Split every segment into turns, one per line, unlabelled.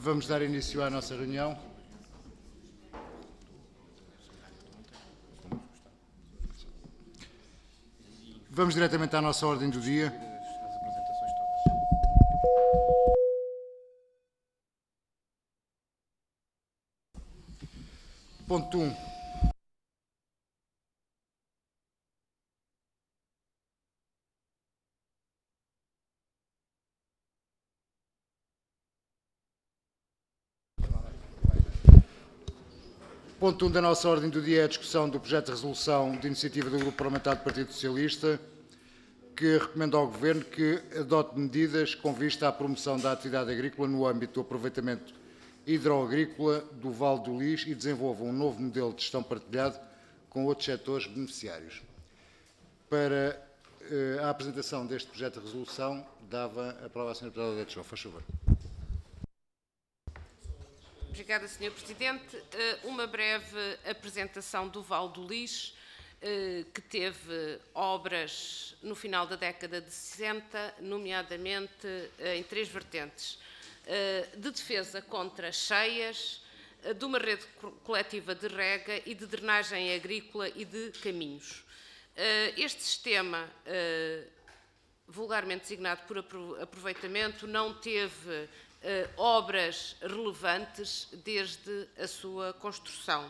Vamos dar início à nossa reunião. Vamos diretamente à nossa ordem do dia. Ponto 1. Ponto 1 da nossa ordem do dia é a discussão do projeto de resolução de iniciativa do Grupo Parlamentar do Partido Socialista, que recomenda ao Governo que adote medidas com vista à promoção da atividade agrícola no âmbito do aproveitamento hidroagrícola do Vale do Lis e desenvolva um novo modelo de gestão partilhado com outros setores beneficiários. Para a apresentação deste projeto de resolução, dava a palavra à Sra. Deputada Odete João. Faz favor.
Obrigada, Sr. Presidente. Uma breve apresentação do Vale do Lis, que teve obras no final da década de 60, nomeadamente em 3 vertentes: de defesa contra cheias, de uma rede coletiva de rega e de drenagem agrícola e de caminhos. Este sistema, vulgarmente designado por aproveitamento, não teve obras relevantes desde a sua construção.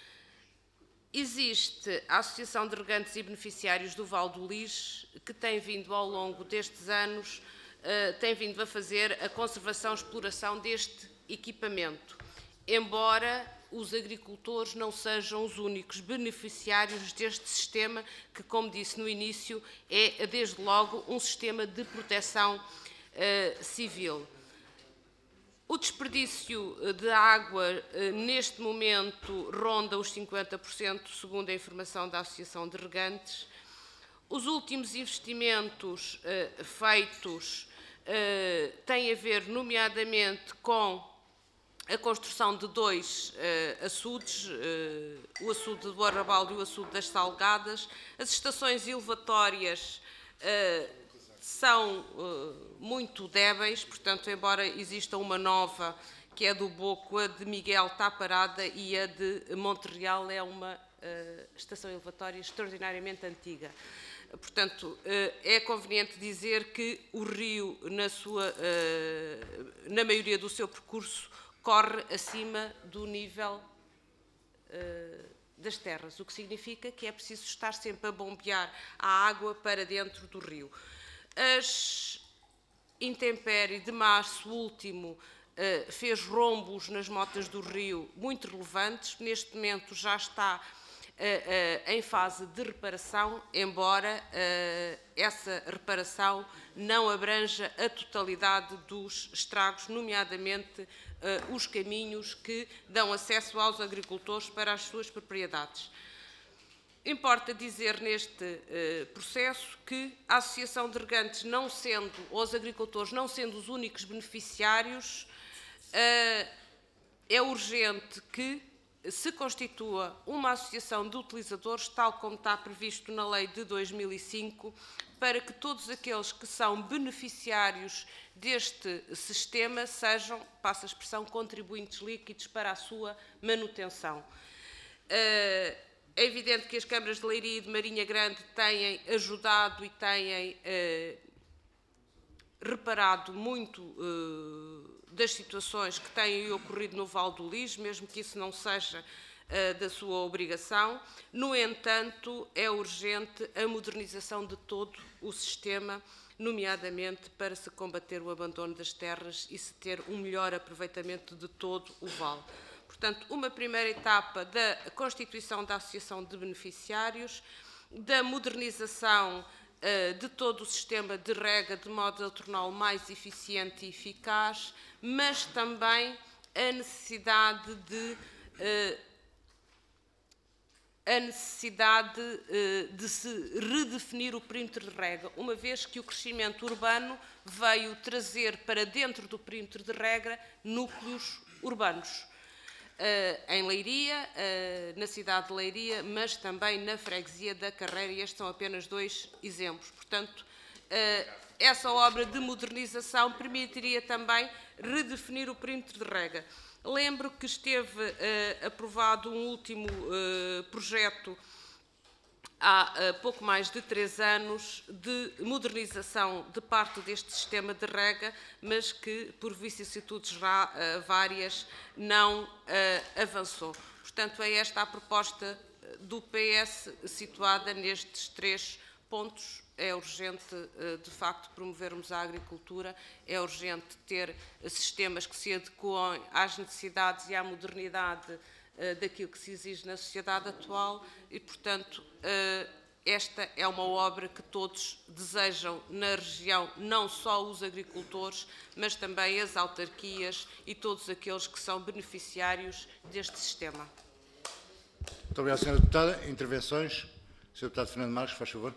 Existe a Associação de Regantes e Beneficiários do Vale do Lis, que tem vindo ao longo destes anos, tem vindo a fazer a conservação e exploração deste equipamento, embora os agricultores não sejam os únicos beneficiários deste sistema, que, como disse no início, é desde logo um sistema de proteção civil. O desperdício de água, neste momento, ronda os 50%, segundo a informação da Associação de Regantes. Os últimos investimentos feitos têm a ver, nomeadamente, com a construção de 2 açudes, o açude do Arrabal e o açude das Salgadas. As estações elevatórias são muito débeis, portanto, embora exista uma nova, que é do Boco, a de Miguel está parada e a de Monterreal é uma estação elevatória extraordinariamente antiga. Portanto, é conveniente dizer que o rio, na maioria do seu percurso, corre acima do nível das terras, o que significa que é preciso estar sempre a bombear a água para dentro do rio. As intempéries de março último fez rombos nas motas do rio muito relevantes. Neste momento já está em fase de reparação, embora essa reparação não abranja a totalidade dos estragos, nomeadamente os caminhos que dão acesso aos agricultores para as suas propriedades. Importa dizer neste processo que a Associação de Regantes, não sendo, ou os agricultores não sendo os únicos beneficiários, é urgente que se constitua uma associação de utilizadores, tal como está previsto na lei de 2005, para que todos aqueles que são beneficiários deste sistema sejam, passa a expressão, contribuintes líquidos para a sua manutenção. É evidente que as câmaras de Leiria e de Marinha Grande têm ajudado e têm reparado muito das situações que têm ocorrido no Vale do Lis, mesmo que isso não seja da sua obrigação. No entanto, é urgente a modernização de todo o sistema, nomeadamente para se combater o abandono das terras e se ter um melhor aproveitamento de todo o vale. Portanto, uma primeira etapa da constituição da Associação de Beneficiários, da modernização de todo o sistema de rega, de modo a torná-lo mais eficiente e eficaz, mas também a necessidade de se redefinir o perímetro de rega, uma vez que o crescimento urbano veio trazer para dentro do perímetro de rega núcleos urbanos. Em Leiria, na cidade de Leiria, mas também na freguesia da Carreira, e estes são apenas 2 exemplos. Portanto, essa obra de modernização permitiria também redefinir o perímetro de rega. Lembro que esteve aprovado um último projeto há pouco mais de 3 anos de modernização de parte deste sistema de rega, mas que, por vicissitudes várias, não avançou. Portanto, é esta a proposta do PS situada nestes 3 pontos. É urgente, de facto, promovermos a agricultura, é urgente ter sistemas que se adequem às necessidades e à modernidade daquilo que se exige na sociedade atual e, portanto, esta é uma obra que todos desejam na região, não só os agricultores, mas também as autarquias e todos aqueles que são beneficiários deste sistema.
Muito obrigado, Sra. Deputada. Intervenções. Sr. Deputado Fernando Marques, faz favor.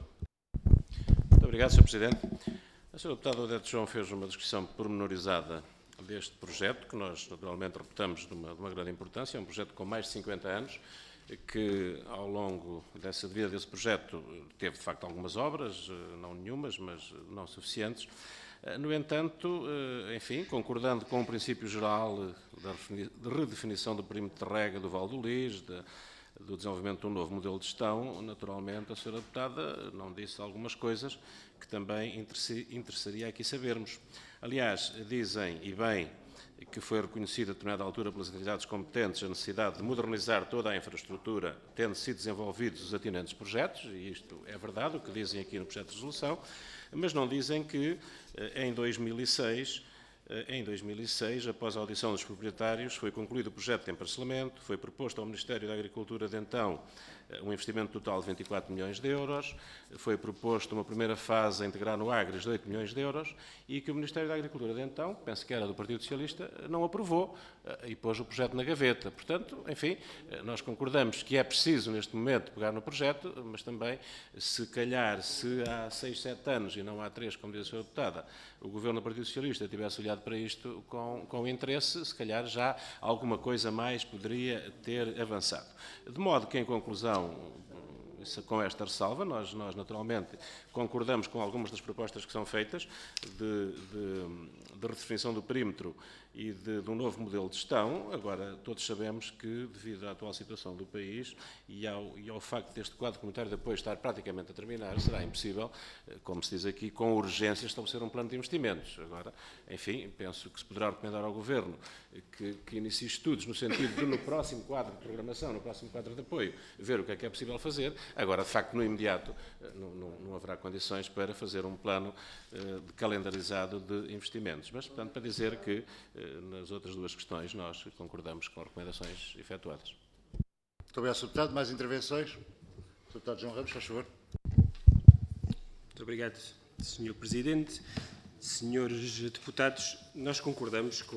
Muito obrigado, Sr. Presidente. A Sra. Deputada Odete João fez uma descrição pormenorizada deste projeto, que nós naturalmente reputamos de uma grande importância. É um projeto com mais de 50 anos, que ao longo dessa vida desse projeto teve de facto algumas obras, não nenhumas, mas não suficientes. No entanto, enfim, concordando com o princípio geral da redefinição do perímetro de rega do Val do Lis, do desenvolvimento de um novo modelo de gestão, naturalmente a Sra. Deputada não disse algumas coisas que também interessaria aqui sabermos. Aliás, dizem, e bem, que foi reconhecida a determinada altura pelas entidades competentes a necessidade de modernizar toda a infraestrutura, tendo sido desenvolvidos os atinentes projetos, e isto é verdade, o que dizem aqui no projeto de resolução, mas não dizem que em 2006, após a audição dos proprietários, foi concluído o projeto de emparcelamento, foi proposto ao Ministério da Agricultura de então um investimento total de 24 milhões de euros, foi proposto uma primeira fase a integrar no Agres de 8 milhões de euros e que o Ministério da Agricultura de então, penso que era do Partido Socialista, não aprovou e pôs o projeto na gaveta. Portanto, enfim, nós concordamos que é preciso neste momento pegar no projeto, mas também, se calhar, se há 6, 7 anos e não há 3, como diz a Sra. Deputada, o Governo do Partido Socialista tivesse olhado para isto com interesse, se calhar já alguma coisa mais poderia ter avançado. De modo que, em conclusão, com esta ressalva, nós naturalmente concordamos com algumas das propostas que são feitas de redefinição do perímetro e de um novo modelo de gestão. Agora, todos sabemos que, devido à atual situação do país e ao facto deste quadro comunitário de apoio estar praticamente a terminar, será impossível, como se diz aqui, com urgência estabelecer um plano de investimentos. Agora, enfim, penso que se poderá recomendar ao Governo que inicie estudos no sentido de, no próximo quadro de programação, no próximo quadro de apoio, ver o que é possível fazer. Agora, de facto, no imediato, não haverá condições para fazer um plano calendarizado de investimentos. Mas, portanto, para dizer que nas outras 2 questões nós concordamos com as recomendações efetuadas.
Muito obrigado, Sr. Deputado. Mais intervenções? Sr. Deputado João Ramos, faz favor.
Muito obrigado, Sr. Presidente. Senhores deputados, nós concordamos com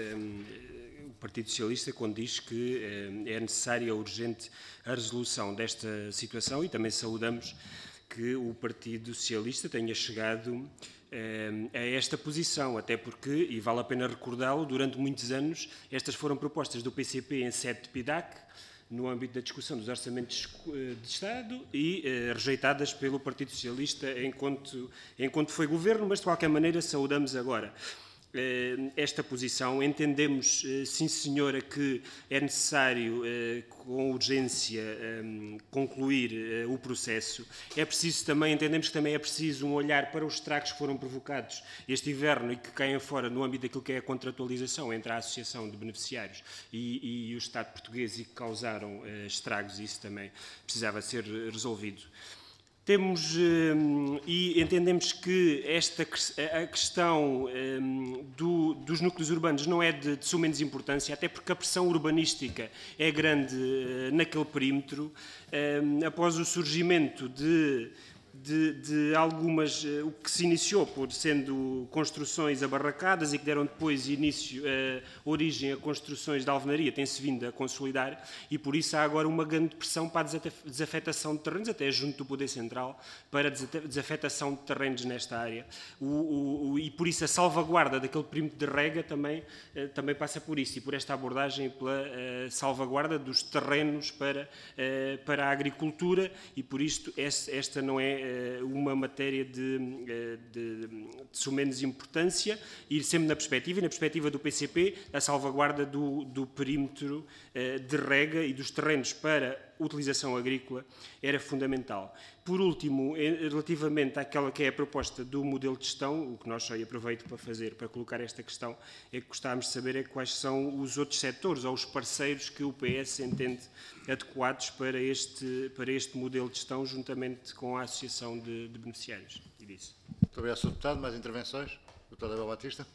o Partido Socialista quando diz que é necessária e urgente a resolução desta situação e também saudamos que o Partido Socialista tenha chegado a esta posição, até porque, e vale a pena recordá-lo, durante muitos anos estas foram propostas do PCP em sede de PIDAC, no âmbito da discussão dos orçamentos de Estado e rejeitadas pelo Partido Socialista enquanto foi governo, mas de qualquer maneira saudamos agora esta posição. Entendemos, sim senhora, que é necessário com urgência concluir o processo. É preciso também, entendemos que também é preciso um olhar para os estragos que foram provocados este inverno e que caem fora no âmbito daquilo que é a contratualização entre a Associação de Beneficiários e o Estado português e que causaram estragos, e isso também precisava ser resolvido. Temos e entendemos que a questão dos núcleos urbanos não é de suma menos importância, até porque a pressão urbanística é grande naquele perímetro. Após o surgimento de algumas, o que se iniciou por sendo construções abarracadas e que deram depois origem a construções de alvenaria, tem-se vindo a consolidar e por isso há agora uma grande pressão para a desafetação de terrenos, até junto do Poder Central, para a desafetação de terrenos nesta área. E por isso a salvaguarda daquele perímetro de rega também passa por isso e por esta abordagem pela salvaguarda dos terrenos para a agricultura e por isto esta não é uma matéria de sumenos importância, ir sempre na perspectiva do PCP, a salvaguarda do perímetro de rega e dos terrenos para utilização agrícola era fundamental. Por último, relativamente àquela que é a proposta do modelo de gestão, o que nós só aproveito para colocar esta questão, é que gostávamos de saber quais são os outros setores ou os parceiros que o PS entende adequados para este modelo de gestão, juntamente com a Associação de Beneficiários. E disso.
Muito obrigado, Sr. Deputado. Mais intervenções? Dr. Abel Batista.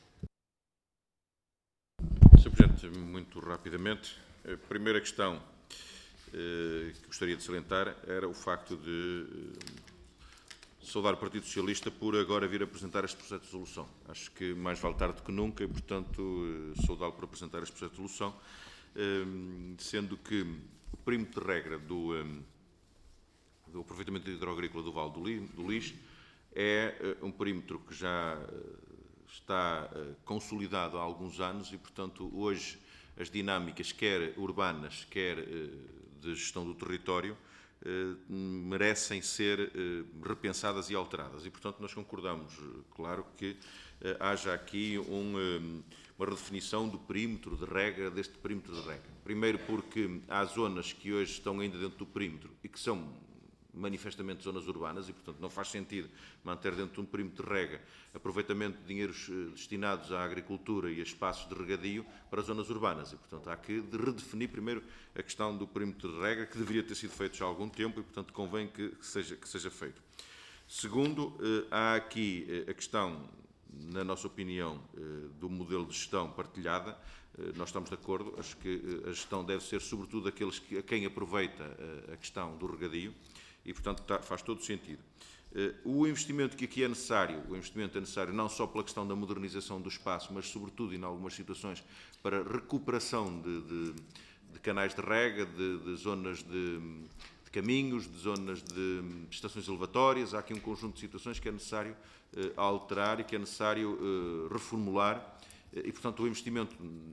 Sr. Presidente, muito rapidamente. A primeira questão que gostaria de salientar era o facto de saudar o Partido Socialista por agora vir apresentar este projeto de resolução. Acho que mais vale tarde que nunca e, portanto, saudá-lo por apresentar este projeto de resolução, sendo que o perímetro de regra do aproveitamento hidroagrícola do Vale do Lis é um perímetro que já está consolidado há alguns anos e, portanto, hoje as dinâmicas, quer urbanas, quer de gestão do território, merecem ser repensadas e alteradas. E, portanto, nós concordamos, claro, que haja aqui uma redefinição do perímetro de regra, deste perímetro de regra. Primeiro porque há zonas que hoje estão ainda dentro do perímetro e que são manifestamente zonas urbanas e, portanto, não faz sentido manter dentro de um perímetro de rega aproveitamento de dinheiros destinados à agricultura e a espaços de regadio para zonas urbanas. E, portanto, há que redefinir primeiro a questão do perímetro de rega, que deveria ter sido feito já há algum tempo e, portanto, convém que seja feito. Segundo, há aqui a questão, na nossa opinião, do modelo de gestão partilhada. Nós estamos de acordo, acho que a gestão deve ser sobretudo a quem aproveita a questão do regadio e, portanto, faz todo sentido. O investimento que aqui é necessário, não só pela questão da modernização do espaço, mas sobretudo, em algumas situações, para recuperação de canais de rega, de zonas de caminhos, de zonas de estações elevatórias. Há aqui um conjunto de situações que é necessário alterar e que é necessário reformular. E, portanto, o investimento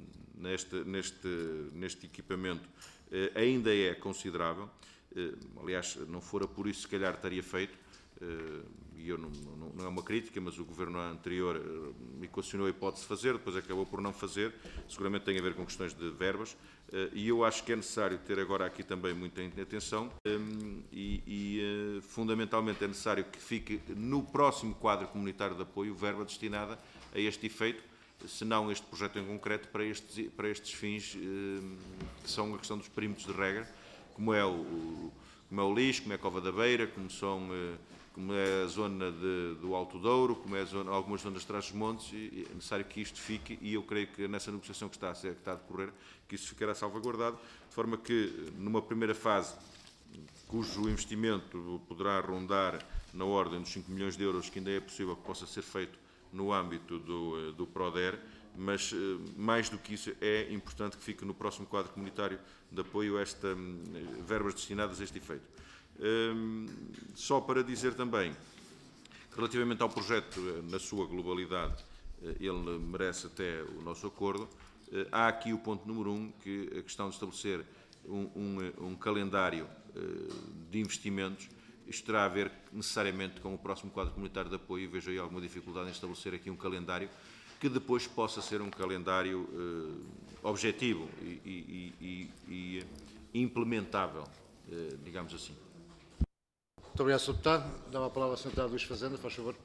neste equipamento ainda é considerável. Aliás, não fora por isso, se calhar estaria feito. E eu não é uma crítica, mas o Governo anterior equacionou a hipótese de fazer, depois acabou por não fazer. Seguramente tem a ver com questões de verbas. E eu acho que é necessário ter agora aqui também muita atenção fundamentalmente é necessário que fique no próximo quadro comunitário de apoio verba destinada a este efeito, se não este projeto em concreto, para estes fins que são a questão dos perímetros de regra, como é o Lis, como é a Cova da Beira, como é a zona do Alto Douro, como é algumas zonas de Trás-os-Montes. É necessário que isto fique, e eu creio que nessa negociação que está a decorrer, que isso ficará salvaguardado, de forma que, numa primeira fase, cujo investimento poderá rondar na ordem dos 5 milhões de euros, que ainda é possível que possa ser feito no âmbito do PRODER, mas, mais do que isso, é importante que fique no próximo quadro comunitário de apoio verbas destinadas a este efeito. Só para dizer também que, relativamente ao projeto na sua globalidade, ele merece até o nosso acordo. Há aqui o ponto número 1, que a questão de estabelecer um calendário de investimentos. Isto terá a ver necessariamente com o próximo quadro comunitário de apoio, e vejo aí alguma dificuldade em estabelecer aqui um calendário que depois possa ser um calendário objetivo e implementável, digamos assim.
Muito obrigado, Sr. Deputado. Dá a palavra ao Sr. Deputado Luís Fazenda, faz favor.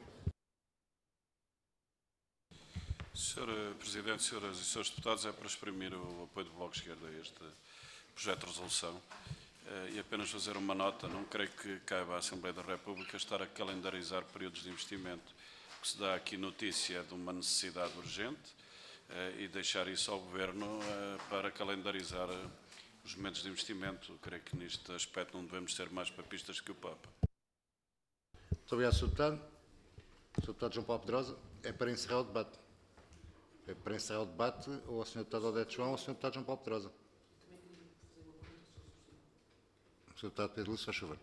Sr. Presidente, Senhoras e Srs. Deputados, é para exprimir o apoio do Bloco de Esquerda a este projeto de resolução e apenas fazer uma nota. Não creio que caiba à Assembleia da República estar a calendarizar períodos de investimento. O que se dá aqui notícia é de uma necessidade urgente e deixar isso ao Governo para calendarizar os momentos de investimento. Creio que neste aspecto não devemos ser mais papistas que o Papa.
Muito obrigado, Sr. Deputado. Sr. Deputado João Paulo Pedrosa, é para encerrar o debate. É para encerrar o debate ou ao Sr. Deputado Odete João ou ao Sr. Deputado João Paulo Pedrosa. Sr. Deputado Pedro Lúcio, faz favor.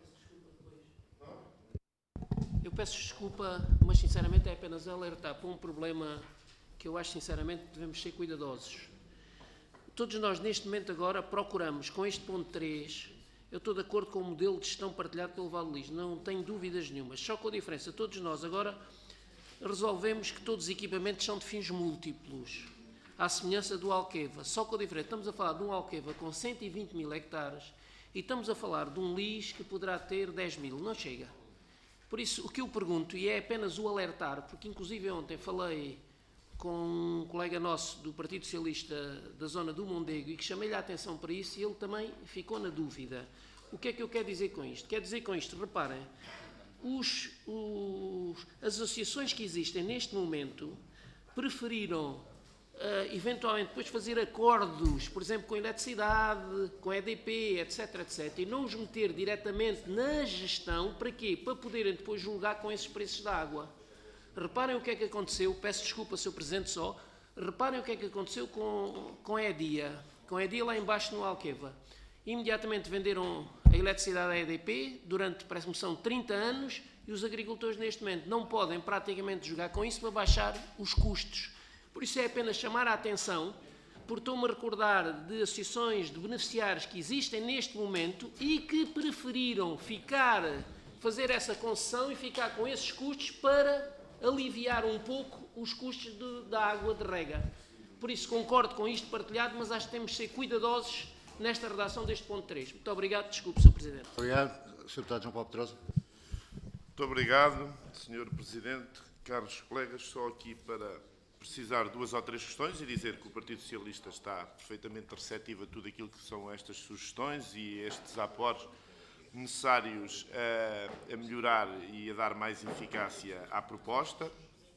Eu peço desculpa, mas sinceramente é apenas alertar para um problema que eu acho sinceramente que devemos ser cuidadosos. Todos nós neste momento agora procuramos com este ponto 3 eu estou de acordo com o modelo de gestão partilhado pelo Val do Lis, não tenho dúvidas nenhumas, só com a diferença, todos nós agora resolvemos que todos os equipamentos são de fins múltiplos, à semelhança do Alqueva, só com a diferença, estamos a falar de um Alqueva com 120 mil hectares e estamos a falar de um Lis que poderá ter 10 mil, não chega. Por isso, o que eu pergunto, e é apenas o alertar, porque inclusive ontem falei com um colega nosso do Partido Socialista da zona do Mondego e que chamei-lhe a atenção para isso e ele também ficou na dúvida. O que é que eu quero dizer com isto? Quero dizer com isto, reparem, as associações que existem neste momento preferiram eventualmente depois fazer acordos, por exemplo, com a eletricidade, com a EDP, etc, etc, e não os meter diretamente na gestão, para quê? Para poderem depois julgar com esses preços da água. Reparem o que é que aconteceu, peço desculpa, Sr. Presidente, só, reparem o que é que aconteceu com a EDIA lá embaixo no Alqueva. Imediatamente venderam a eletricidade à EDP durante, parece-me, são 30 anos e os agricultores neste momento não podem praticamente jogar com isso para baixar os custos. Por isso é apenas chamar a atenção, porque estou-me a recordar de associações de beneficiários que existem neste momento e que preferiram fazer essa concessão e ficar com esses custos para aliviar um pouco os custos da água de rega. Por isso concordo com isto partilhado, mas acho que temos de ser cuidadosos nesta redação deste ponto 3. Muito obrigado, desculpe, Sr. Presidente.
Obrigado. Sr. Deputado João Paulo Pedrosa.
Muito obrigado, Sr. Presidente, caros colegas, só aqui para precisar duas ou três questões e dizer que o Partido Socialista está perfeitamente receptivo a tudo aquilo que são estas sugestões e estes aportes necessários a melhorar e a dar mais eficácia à proposta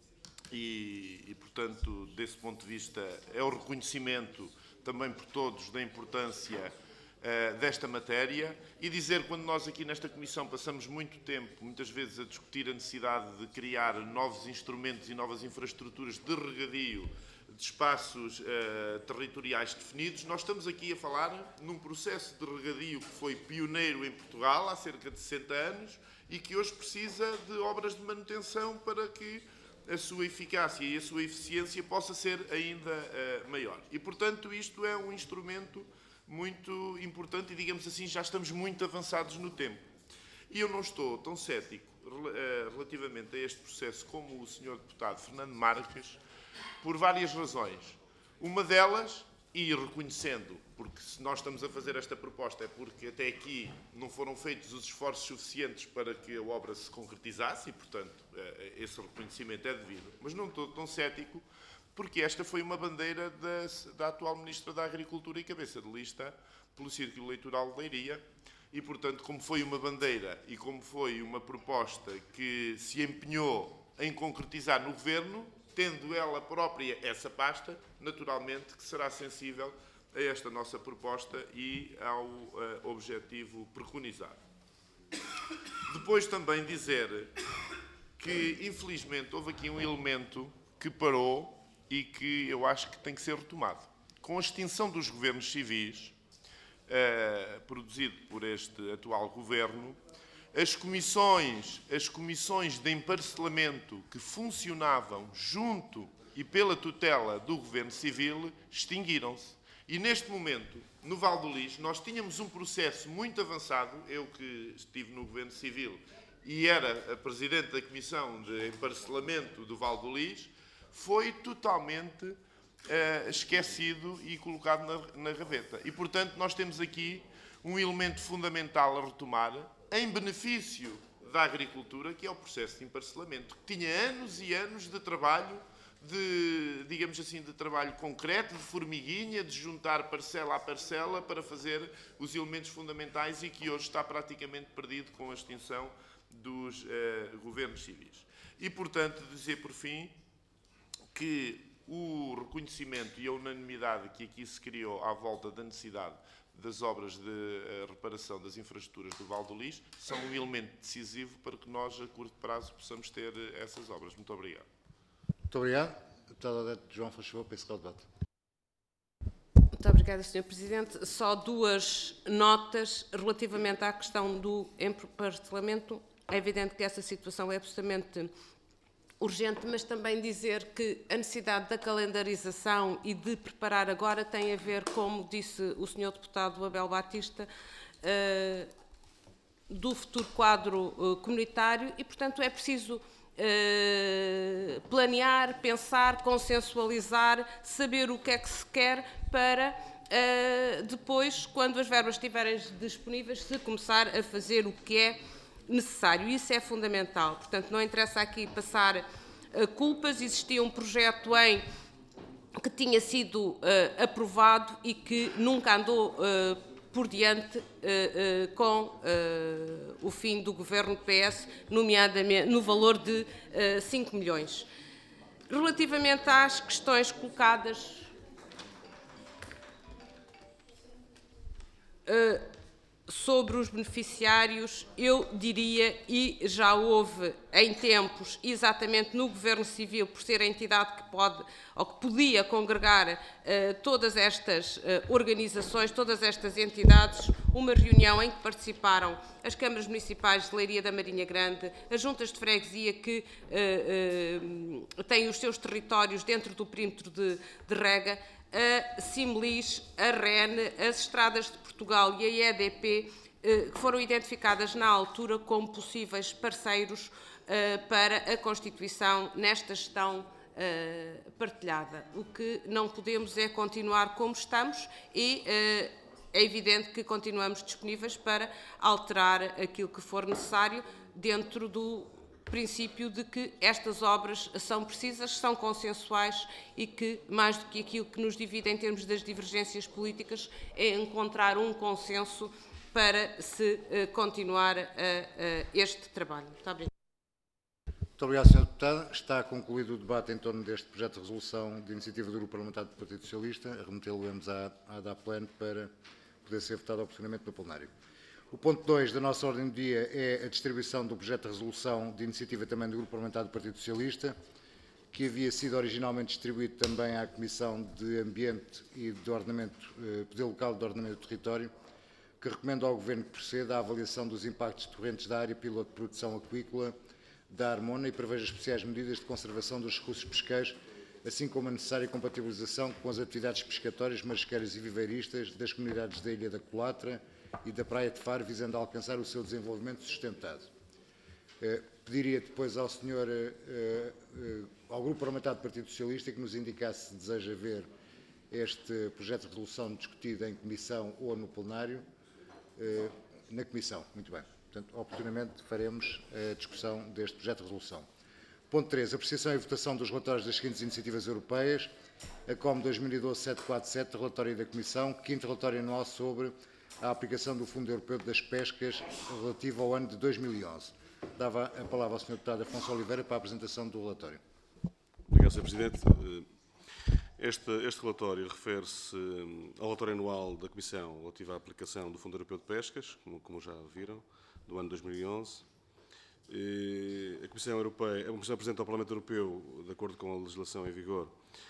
e, portanto, desse ponto de vista, é o reconhecimento também por todos da importância desta matéria e dizer, quando nós aqui nesta Comissão passamos muito tempo, muitas vezes, a discutir a necessidade de criar novos instrumentos e novas infraestruturas de regadio de espaços territoriais definidos, nós estamos aqui a falar num processo de regadio que foi pioneiro em Portugal há cerca de 60 anos e que hoje precisa de obras de manutenção para que a sua eficácia e a sua eficiência possa ser ainda maior. E, portanto, isto é um instrumento muito importante e, digamos assim, já estamos muito avançados no tempo. E eu não estou tão cético relativamente a este processo como o Sr. Deputado Fernando Marques, por várias razões. Uma delas, e reconhecendo, porque se nós estamos a fazer esta proposta é porque até aqui não foram feitos os esforços suficientes para que a obra se concretizasse e, portanto, esse reconhecimento é devido. Mas não estou tão cético porque esta foi uma bandeira da atual Ministra da Agricultura e cabeça de lista pelo Círculo Eleitoral de Leiria e, portanto, como foi uma bandeira e como foi uma proposta que se empenhou em concretizar no Governo, tendo ela própria essa pasta, naturalmente que será sensível a esta nossa proposta e ao objetivo preconizado. Depois também dizer que, infelizmente, houve aqui um elemento que parou e que eu acho que tem que ser retomado. Com a extinção dos governos civis, produzido por este atual governo, as comissões de emparcelamento que funcionavam junto e pela tutela do Governo Civil extinguiram-se. E neste momento, no Val do Lis, nós tínhamos um processo muito avançado, eu que estive no Governo Civil e era a Presidente da Comissão de Emparcelamento do Val do Lis, foi totalmente esquecido e colocado na gaveta. E, portanto, nós temos aqui um elemento fundamental a retomar, em benefício da agricultura, que é o processo de emparcelamento, que tinha anos e anos de trabalho, digamos assim, de trabalho concreto, de formiguinha, de juntar parcela a parcela para fazer os elementos fundamentais e que hoje está praticamente perdido com a extinção dos governos civis. E, portanto, dizer por fim que o reconhecimento e a unanimidade que aqui se criou à volta da necessidade das obras de reparação das infraestruturas do Val do Lis são um elemento decisivo para que nós, a curto prazo, possamos ter essas obras. Muito obrigado.
Muito obrigado. Deputado Odete João, faz favor, para encerrar o debate.
Muito obrigada, Sr. Presidente. Só duas notas relativamente à questão do emparcelamento. É evidente que essa situação é absolutamente urgente, mas também dizer que a necessidade da calendarização e de preparar agora tem a ver, como disse o Sr. Deputado Abel Batista, do futuro quadro comunitário e, portanto, é preciso planear, pensar, consensualizar, saber o que é que se quer para depois, quando as verbas estiverem disponíveis, se começar a fazer o que é necessário. Isso é fundamental. Portanto, não interessa aqui passar culpas. Existia um projeto que tinha sido aprovado e que nunca andou por diante com o fim do governo PS, nomeadamente no valor de 5 milhões. Relativamente às questões colocadas sobre os beneficiários, eu diria, e já houve em tempos, exatamente no Governo Civil, por ser a entidade que pode ou que podia congregar todas estas organizações, todas estas entidades, uma reunião em que participaram as câmaras municipais de Leiria da Marinha Grande, as juntas de freguesia que têm os seus territórios dentro do perímetro de rega, a Simlis, a REN, as Estradas de Portugal e a EDP, que foram identificadas na altura como possíveis parceiros para a constituição nesta gestão partilhada. O que não podemos é continuar como estamos e é evidente que continuamos disponíveis para alterar aquilo que for necessário dentro do princípio de que estas obras são precisas, são consensuais e que, mais do que aquilo que nos divide em termos das divergências políticas, é encontrar um consenso para se continuar este trabalho. Muito obrigada.
Muito obrigado, Sr. Deputado. Está concluído o debate em torno deste projeto de resolução de iniciativa do Grupo Parlamentar do Partido Socialista. Remetê-lo-emos à ADAPLAN para poder ser votado oportunamente no plenário. O ponto 2 da nossa ordem do dia é a distribuição do projeto de resolução de iniciativa também do Grupo Parlamentar do Partido Socialista, que havia sido originalmente distribuído também à Comissão de Ambiente e de Ordenamento, Poder Local de Ordenamento do Território, que recomenda ao Governo que proceda à avaliação dos impactos decorrentes da área piloto de produção aquícola da Armona e preveja especiais medidas de conservação dos recursos pesqueiros, assim como a necessária compatibilização com as atividades pescatórias, marisqueiras e viveiristas das comunidades da Ilha da Colatra e da Praia de Faro, visando alcançar o seu desenvolvimento sustentado. Pediria depois ao senhor, ao Grupo Parlamentar do Partido Socialista, que nos indicasse se deseja ver este projeto de resolução discutido em comissão ou no plenário. Na comissão, muito bem. Portanto, oportunamente faremos a discussão deste projeto de resolução. Ponto 3. Apreciação e votação dos relatórios das seguintes iniciativas europeias. A COM 2012-747, relatório da Comissão. Quinto relatório anual sobre a aplicação do Fundo Europeu das Pescas relativo ao ano de 2011. Dava a palavra ao Sr. Deputado Afonso Oliveira para a apresentação do relatório.
Obrigado, Sr. Presidente. Este relatório refere-se ao relatório anual da Comissão relativo à aplicação do Fundo Europeu de Pescas, como já viram, do ano 2011. A Comissão Europeia, a Comissão apresenta ao Parlamento Europeu, de acordo com a legislação em vigor,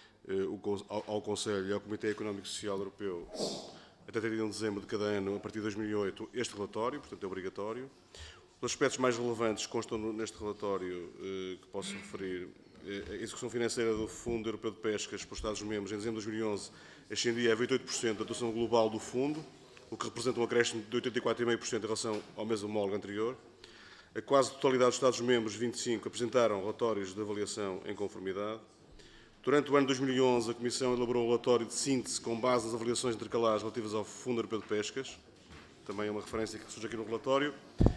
ao Conselho e ao Comitê Económico e Social Europeu, até 31 de dezembro de cada ano, a partir de 2008, este relatório, portanto é obrigatório. Os aspectos mais relevantes constam neste relatório que posso referir. A execução financeira do Fundo Europeu de Pescas por Estados-membros em dezembro de 2011 ascendia a 28% da dotação global do Fundo, o que representa um acréscimo de 84,5% em relação ao mês homólogo anterior. A quase totalidade dos Estados-membros, 25, apresentaram relatórios de avaliação em conformidade. Durante o ano de 2011, a Comissão elaborou um relatório de síntese com base nas avaliações intercalares relativas ao Fundo Europeu de Pescas. Também é uma referência que surge aqui no relatório.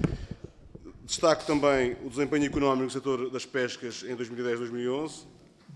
Destaco também o desempenho económico do setor das pescas em 2010-2011.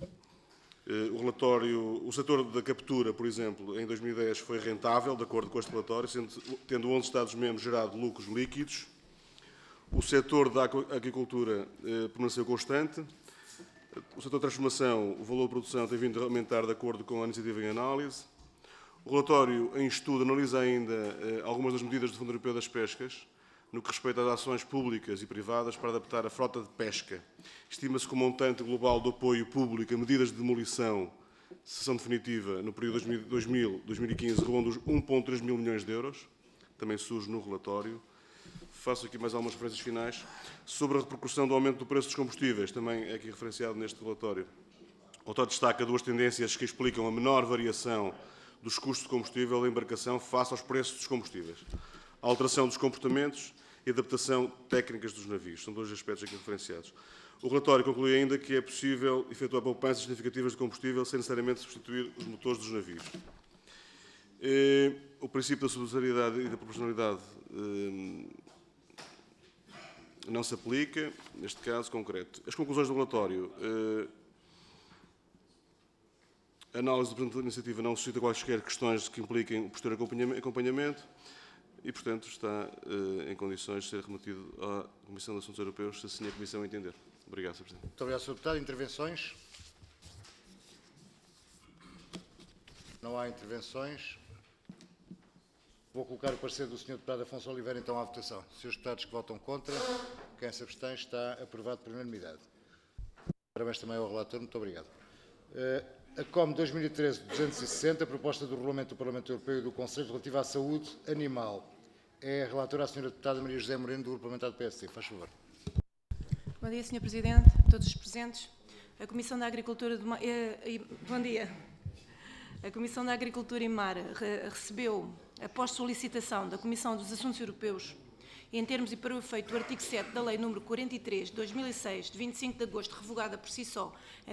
O setor da captura, por exemplo, em 2010 foi rentável, de acordo com este relatório, tendo 11 Estados-membros gerado lucros líquidos. O setor da agricultura permaneceu constante. O setor da transformação, o valor de produção tem vindo a aumentar de acordo com a iniciativa em análise. O relatório em estudo analisa ainda algumas das medidas do Fundo Europeu das Pescas, no que respeita às ações públicas e privadas para adaptar a frota de pesca. Estima-se que o montante global do apoio público a medidas de demolição, cessação definitiva, no período 2000-2015, ronda os 1,3 mil milhões de euros. Também surge no relatório. Faço aqui mais algumas referências finais. Sobre a repercussão do aumento do preço dos combustíveis, também é aqui referenciado neste relatório. O relatório destaca duas tendências que explicam a menor variação dos custos de combustível da embarcação face aos preços dos combustíveis. a alteração dos comportamentos e adaptação técnicas dos navios. São dois aspectos aqui referenciados. O relatório conclui ainda que é possível efetuar poupanças significativas de combustível sem necessariamente substituir os motores dos navios. O princípio da subsidiariedade e da proporcionalidade não se aplica, neste caso concreto. As conclusões do relatório. A análise do presente da iniciativa não suscita quaisquer questões que impliquem o posterior acompanhamento e, portanto, está em condições de ser remetido à Comissão de Assuntos Europeus, se assim a Comissão entender. Obrigado, Sr. Presidente.
Muito obrigado, Sr. Deputado. Intervenções? Não há intervenções. Vou colocar o parecer do Sr. Deputado Afonso Oliveira, então, à votação. Senhores deputados que votam contra, quem se abstém, está aprovado por unanimidade. Parabéns também ao relator. Muito obrigado. A COM 2013-260, proposta do Regulamento do Parlamento Europeu e do Conselho relativa à saúde animal. É a relatora a Sra. Deputada Maria José Moreno, do Grupo Parlamentar do PSD. Faz favor.
Bom dia, Sr. Presidente, a todos os presentes. A Comissão da Agricultura Bom dia. A Comissão da Agricultura e Mar recebeu, após solicitação da Comissão dos Assuntos Europeus, em termos e para o efeito do artigo 7 da Lei nº 43 de 2006, de 25 de agosto, revogada por si só,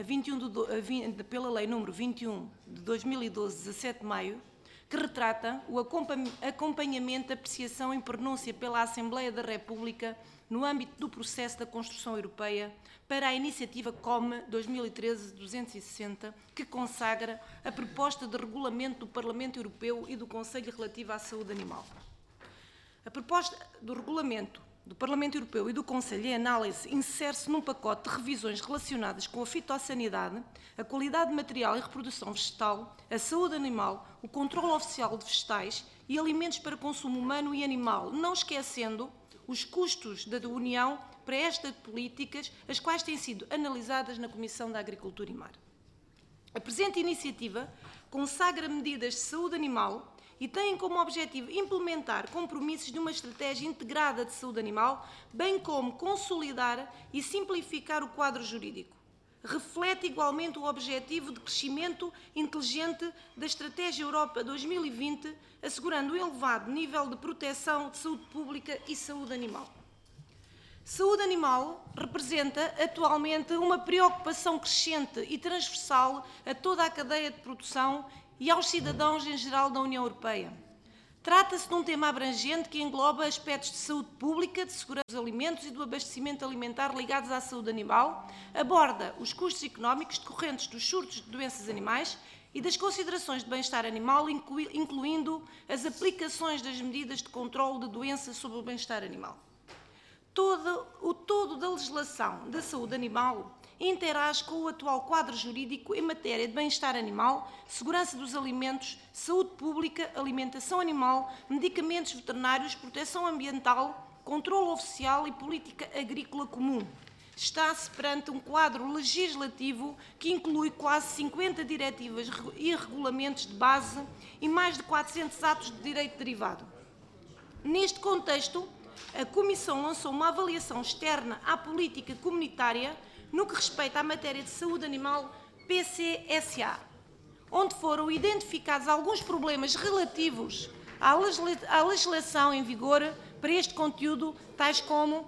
pela Lei nº 21 de 2012, 17 de maio, que retrata o acompanhamento, apreciação e pronúncia pela Assembleia da República no âmbito do processo da construção europeia para a iniciativa COM 2013-260, que consagra a proposta de regulamento do Parlamento Europeu e do Conselho relativa à saúde animal. A proposta do regulamento do Parlamento Europeu e do Conselho em análise insere-se num pacote de revisões relacionadas com a fitossanidade, a qualidade de material e reprodução vegetal, a saúde animal, o controle oficial de vegetais e alimentos para consumo humano e animal, não esquecendo os custos da União para estas políticas, as quais têm sido analisadas na Comissão da Agricultura e Mar. A presente iniciativa consagra medidas de saúde animal e têm como objetivo implementar compromissos de uma estratégia integrada de saúde animal, bem como consolidar e simplificar o quadro jurídico. Reflete igualmente o objetivo de crescimento inteligente da Estratégia Europa 2020, assegurando um elevado nível de proteção de saúde pública e saúde animal. Saúde animal representa atualmente uma preocupação crescente e transversal a toda a cadeia de produção e aos cidadãos em geral da União Europeia. Trata-se de um tema abrangente que engloba aspectos de saúde pública, de segurança dos alimentos e do abastecimento alimentar ligados à saúde animal, aborda os custos económicos decorrentes dos surtos de doenças animais e das considerações de bem-estar animal, incluindo as aplicações das medidas de controle de doença sobre o bem-estar animal. O todo da legislação da saúde animal interage com o atual quadro jurídico em matéria de bem-estar animal, segurança dos alimentos, saúde pública, alimentação animal, medicamentos veterinários, proteção ambiental, controle oficial e política agrícola comum. Está-se perante um quadro legislativo que inclui quase 50 diretivas e regulamentos de base e mais de 400 atos de direito derivado. Neste contexto, a Comissão lançou uma avaliação externa à política comunitária no que respeita à matéria de saúde animal PCSA, onde foram identificados alguns problemas relativos à legislação em vigor para este conteúdo, tais como...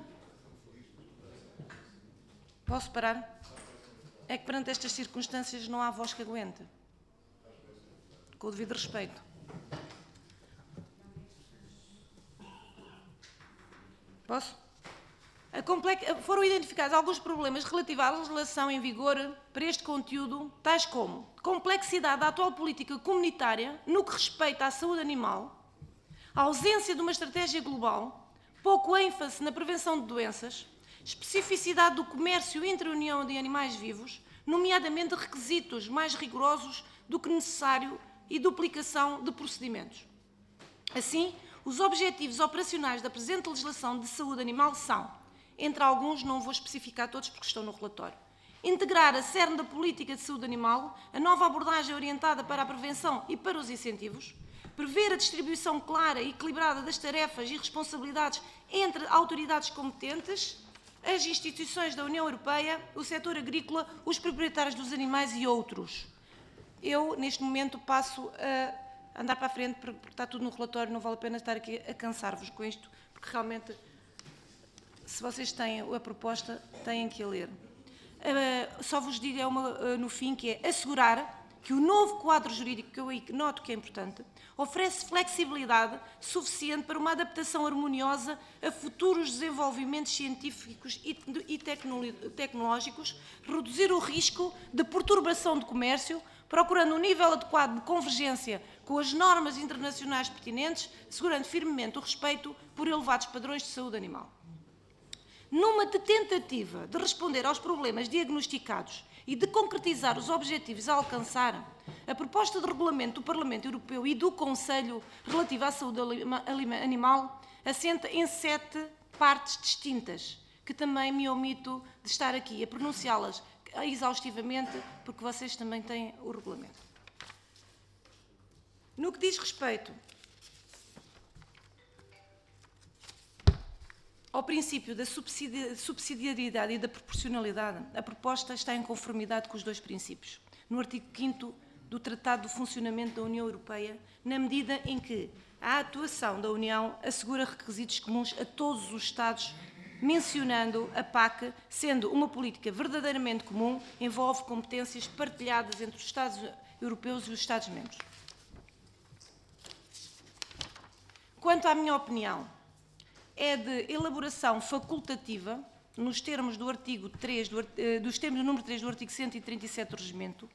Posso parar? É que perante estas circunstâncias não há voz que aguente. Com o devido respeito. Posso? Foram identificados alguns problemas relativos à legislação em vigor para este conteúdo, tais como complexidade da atual política comunitária no que respeita à saúde animal, a ausência de uma estratégia global, pouco ênfase na prevenção de doenças, especificidade do comércio entre a União de animais vivos, nomeadamente requisitos mais rigorosos do que necessário e duplicação de procedimentos. Assim, os objetivos operacionais da presente legislação de saúde animal são, entre alguns, não vou especificar todos porque estão no relatório, integrar a cerne da política de saúde animal, a nova abordagem orientada para a prevenção e para os incentivos, prever a distribuição clara e equilibrada das tarefas e responsabilidades entre autoridades competentes, as instituições da União Europeia, o setor agrícola, os proprietários dos animais e outros. Eu, neste momento, passo andar para a frente, porque está tudo no relatório, não vale a pena estar aqui a cansar-vos com isto, porque realmente, se vocês têm a proposta, têm que a ler. Só vos digo no fim, que é assegurar que o novo quadro jurídico, que eu aí noto que é importante, oferece flexibilidade suficiente para uma adaptação harmoniosa a futuros desenvolvimentos científicos e tecnológicos, reduzir o risco de perturbação do comércio, procurando um nível adequado de convergência com as normas internacionais pertinentes, assegurando firmemente o respeito por elevados padrões de saúde animal. Numa tentativa de responder aos problemas diagnosticados e de concretizar os objetivos a alcançar, a proposta de regulamento do Parlamento Europeu e do Conselho relativa à saúde animal assenta em 7 partes distintas, que também me omito de estar aqui a pronunciá-las exaustivamente, porque vocês também têm o regulamento. No que diz respeito ao princípio da subsidiariedade e da proporcionalidade, a proposta está em conformidade com os 2 princípios. No artigo 5º do Tratado do Funcionamento da União Europeia, na medida em que a atuação da União assegura requisitos comuns a todos os Estados, mencionando a PAC, sendo uma política verdadeiramente comum, envolve competências partilhadas entre os Estados europeus e os Estados-membros. Quanto à minha opinião, é de elaboração facultativa, nos termos do artigo 3, dos termos do número 3 do artigo 137 do Regimento,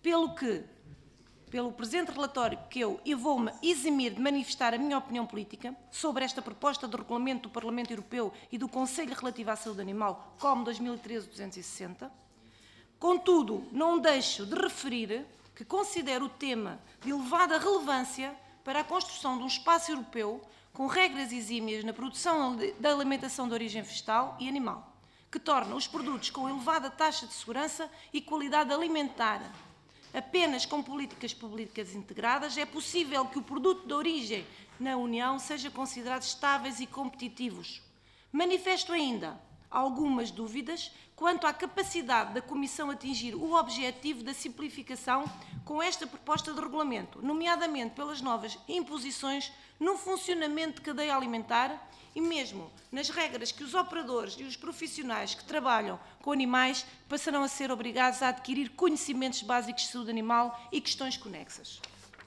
pelo presente relatório que eu vou-me eximir de manifestar a minha opinião política sobre esta proposta de regulamento do Parlamento Europeu e do Conselho relativo à saúde animal, COM 2013-260. Contudo, não deixo de referir que considero o tema de elevada relevância para a construção de um espaço europeu com regras exímias na produção da alimentação de origem vegetal e animal, que torna os produtos com elevada taxa de segurança e qualidade alimentar. Apenas com políticas públicas integradas é possível que o produto de origem na União seja considerado estáveis e competitivos. Manifesto ainda algumas dúvidas quanto à capacidade da Comissão atingir o objetivo da simplificação com esta proposta de regulamento, nomeadamente pelas novas imposições no funcionamento de cadeia alimentar e mesmo nas regras que os operadores e os profissionais que trabalham com animais passarão a ser obrigados a adquirir conhecimentos básicos de saúde animal e questões conexas.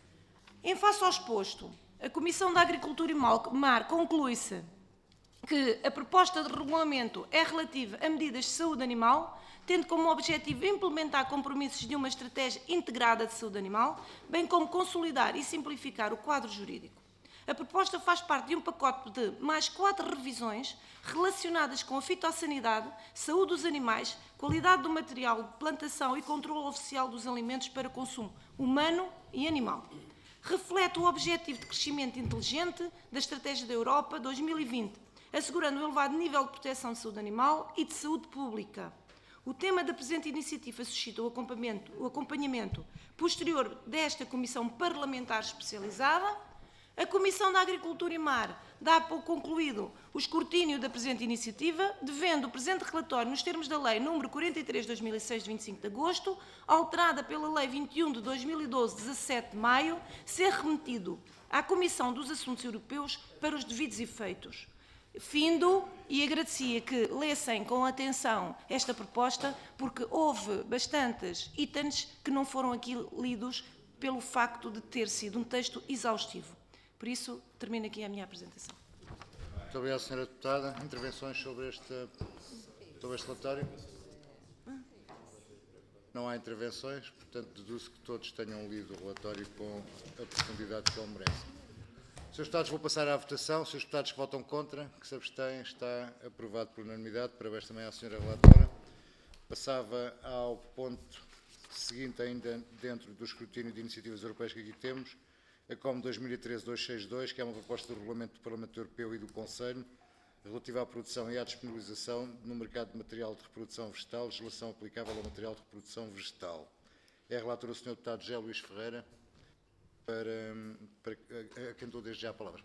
Em face ao exposto, a Comissão da Agricultura e Mar conclui-se que a proposta de regulamento é relativa a medidas de saúde animal, tendo como objetivo implementar compromissos de uma estratégia integrada de saúde animal, bem como consolidar e simplificar o quadro jurídico. A proposta faz parte de um pacote de mais 4 revisões relacionadas com a fitossanidade, saúde dos animais, qualidade do material de plantação e controle oficial dos alimentos para consumo humano e animal. Reflete o objetivo de crescimento inteligente da Estratégia da Europa 2020, assegurando um elevado nível de proteção de saúde animal e de saúde pública. O tema da presente iniciativa suscita o acompanhamento posterior desta Comissão Parlamentar Especializada. A Comissão da Agricultura e Mar dá por concluído o escrutínio da presente iniciativa, devendo o presente relatório, nos termos da Lei nº 43 de 2006, de 25 de agosto, alterada pela Lei 21 de 2012, de 17 de maio, ser remetido à Comissão dos Assuntos Europeus para os devidos efeitos. Findo e agradecia que lessem com atenção esta proposta, porque houve bastantes itens que não foram aqui lidos pelo facto de ter sido um texto exaustivo. Por isso, termino aqui a minha apresentação.
Muito obrigado, Sra. Deputada. Intervenções sobre este relatório? Não há intervenções, portanto, deduzo que todos tenham lido o relatório com a profundidade que ele merece. Srs. Deputados, vou passar à votação. Srs. Deputados que votam contra, que se abstêm, está aprovado por unanimidade. Parabéns também à Sra. Relatora. Passava ao ponto seguinte, ainda dentro do escrutínio de iniciativas europeias que aqui temos, a COM 2013-262, que é uma proposta do Regulamento do Parlamento Europeu e do Conselho, relativa à produção e à disponibilização no mercado de material de reprodução vegetal, legislação aplicável ao material de reprodução vegetal. É relator o Sr. Deputado José Luís Ferreira, a quem dou desde já a palavra.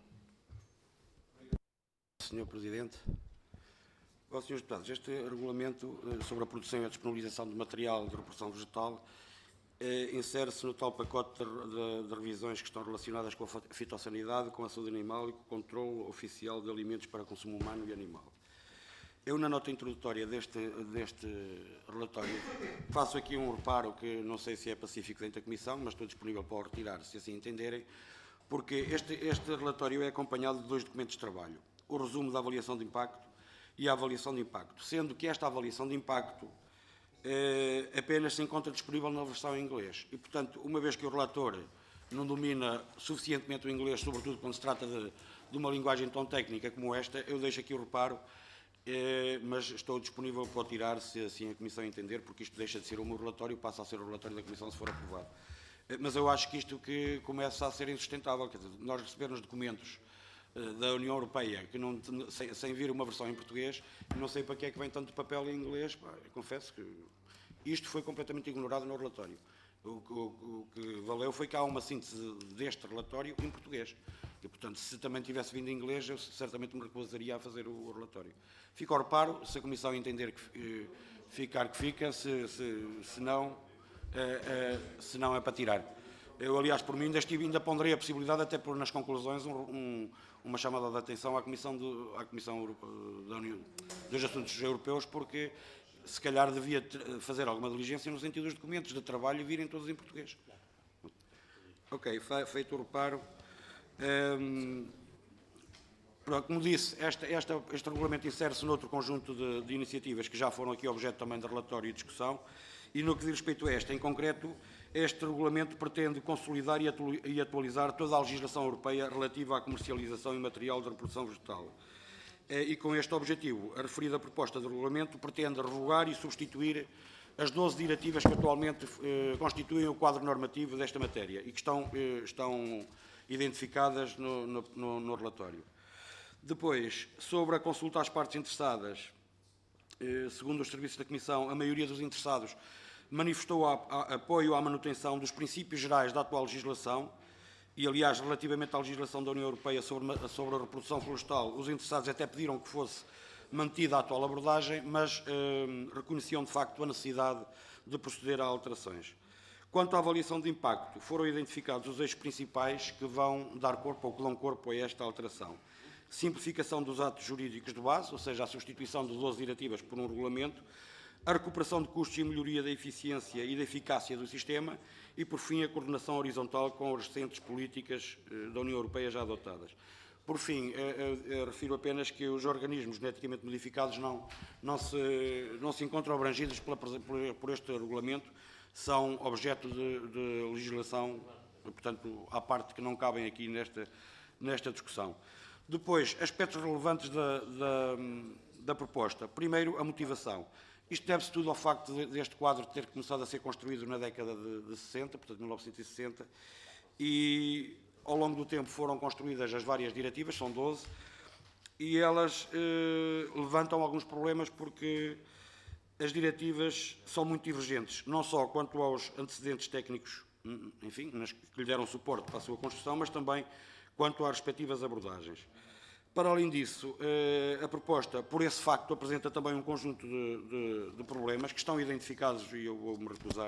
Sr. Presidente. Srs. Deputados, este regulamento sobre a produção e a disponibilização de material de reprodução vegetal insere-se no tal pacote de revisões que estão relacionadas com a fitossanidade, com a saúde animal e com o controle oficial de alimentos para consumo humano e animal. Eu, na nota introdutória deste relatório, faço aqui um reparo que não sei se é pacífico dentro da Comissão, mas estou disponível para o retirar, se assim entenderem, porque este relatório é acompanhado de 2 documentos de trabalho, o resumo da avaliação de impacto e a avaliação de impacto, sendo que esta avaliação de impacto apenas se encontra disponível na versão em inglês. E, portanto, uma vez que o relator não domina suficientemente o inglês, sobretudo quando se trata de uma linguagem tão técnica como esta, eu deixo aqui o reparo, mas estou disponível para o tirar, se assim a Comissão entender, porque isto deixa de ser o meu relatório, passa a ser o relatório da Comissão se for aprovado. Mas eu acho que isto que começa a ser insustentável, quer dizer, nós recebermos documentos da União Europeia que não, sem vir uma versão em português, não sei para que é que vem tanto papel em inglês, pá, eu confesso que isto foi completamente ignorado no relatório. O que valeu foi que há uma síntese deste relatório em português. E, portanto, se também tivesse vindo em inglês, eu certamente me recusaria a fazer o relatório. Fico ao reparo, se a Comissão entender que ficar, que fica, se não é para tirar. Eu, aliás, por mim, ainda ponderei a possibilidade, até por nas conclusões, uma chamada de atenção à Comissão da União dos Assuntos Europeus, porque se calhar devia fazer alguma diligência no sentido dos documentos de trabalho virem todos em português. Ok, feito o reparo. Como disse, este regulamento insere-se noutro conjunto de iniciativas que já foram aqui objeto também de relatório e discussão, e no que diz respeito a esta, em concreto, este regulamento pretende consolidar e atualizar toda a legislação europeia relativa à comercialização e material de reprodução vegetal. E com este objetivo, a referida proposta de regulamento pretende revogar e substituir as 12 diretivas que atualmente constituem o quadro normativo desta matéria e que estão identificadas no relatório. Depois, sobre a consulta às partes interessadas, segundo os serviços da Comissão, a maioria dos interessados manifestou apoio à manutenção dos princípios gerais da atual legislação e, aliás, relativamente à legislação da União Europeia sobre a reprodução florestal, os interessados até pediram que fosse mantida a atual abordagem, mas reconheciam, de facto, a necessidade de proceder a alterações. Quanto à avaliação de impacto, foram identificados os eixos principais que vão dar corpo ou que dão corpo a esta alteração. Simplificação dos atos jurídicos de base, ou seja, a substituição de 12 diretivas por um regulamento, a recuperação de custos e a melhoria da eficiência e da eficácia do sistema e, por fim, a coordenação horizontal com as recentes políticas da União Europeia já adotadas. Por fim, refiro apenas que os organismos geneticamente modificados não se encontram abrangidos por este regulamento, são objeto de legislação, portanto, à parte que não cabem aqui nesta discussão. Depois, aspectos relevantes da proposta. Primeiro, a motivação. Isto deve-se tudo ao facto deste quadro ter começado a ser construído na década de 60, portanto, 1960, e ao longo do tempo foram construídas as várias diretivas, são 12, e elas levantam alguns problemas porque as diretivas são muito divergentes, não só quanto aos antecedentes técnicos, enfim, que lhe deram suporte para a sua construção, mas também quanto às respectivas abordagens. Para além disso, a proposta, por esse facto, apresenta também um conjunto de problemas que estão identificados e eu vou-me recusar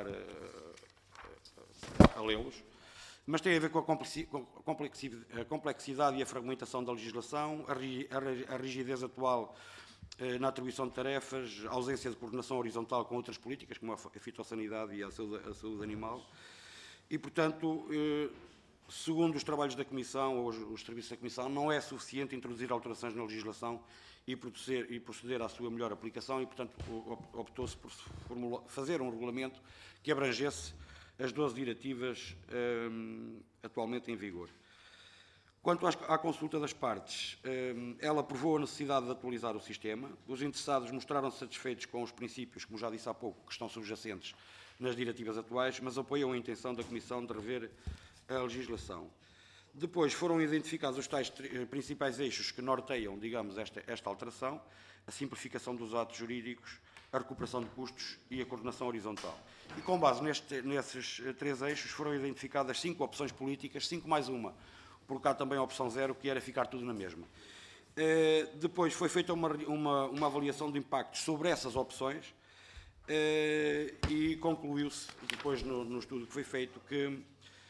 a lê-los, mas tem a ver com a complexidade e a fragmentação da legislação, a rigidez atual na atribuição de tarefas, a ausência de coordenação horizontal com outras políticas, como a fitossanidade e a saúde animal, e, portanto, segundo os trabalhos da Comissão, ou os serviços da Comissão, não é suficiente introduzir alterações na legislação e proceder à sua melhor aplicação e, portanto, optou-se por fazer um regulamento que abrangesse as 12 diretivas atualmente em vigor. Quanto à consulta das partes, ela provou a necessidade de atualizar o sistema. Os interessados mostraram-se satisfeitos com os princípios, como já disse há pouco, que estão subjacentes nas diretivas atuais, mas apoiam a intenção da Comissão de rever a legislação. Depois foram identificados os tais principais eixos que norteiam, digamos, esta alteração, a simplificação dos atos jurídicos, a recuperação de custos e a coordenação horizontal. E com base nesses 3 eixos foram identificadas 5 opções políticas, 5 mais uma, por cá também a opção 0, que era ficar tudo na mesma. Depois foi feita uma avaliação de impactos sobre essas opções e concluiu-se, depois no estudo que foi feito, que